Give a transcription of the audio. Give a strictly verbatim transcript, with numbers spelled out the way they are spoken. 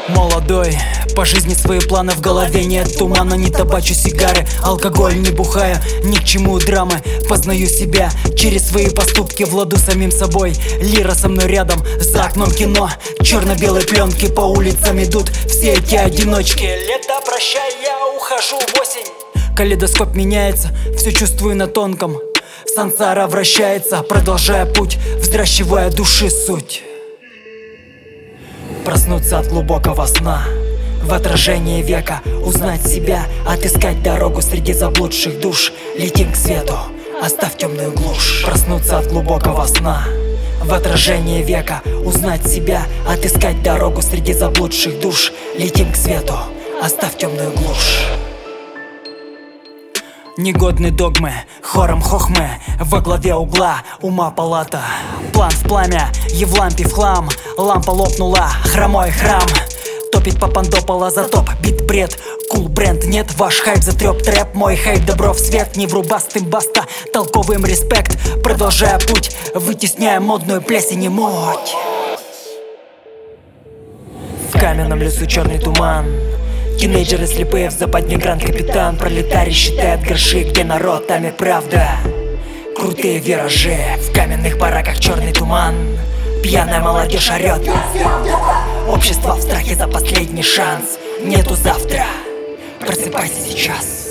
Молодой, по жизни свои планы в голове. Нет тумана, не табачу сигары, алкоголь не бухаю, ни к чему драмы. Познаю себя через свои поступки, владу самим собой. Лира со мной рядом, за окном кино, черно-белые пленки, по улицам идут все эти одиночки. Лето, прощай, я ухожу в осень. Калейдоскоп меняется, все чувствую на тонком. Сансара вращается, продолжая путь, взращивая души суть. Проснуться от глубокого сна, в отражении века узнать себя, отыскать дорогу среди заблудших душ. Летим к свету, оставь темную глушь. Проснуться от глубокого сна, в отражении века узнать себя, отыскать дорогу среди заблудших душ. Летим к свету, оставь темную глушь. Негодны догмы, хором хохмы, во главе угла ума палата. План в пламя, Евлампий в хлам, лампа лопнула, хромой храм. Топить попандопола за топ, бит бред, кул бренд. Нет, ваш хайп затреп трэп, мой хайп добро в свет. Не врубастым баста, толковым респект. Продолжая путь, вытесняя модную плесень и муть. В каменном лесу черный туман, тинейджеры слепые в западне, гранд-капитан. Пролетарий считает гроши, где народ, там и правда. Крутые виражи, в каменных бараках черный туман. Пьяная молодежь орет. Общество в страхе за последний шанс. Нету завтра, просыпайся сейчас.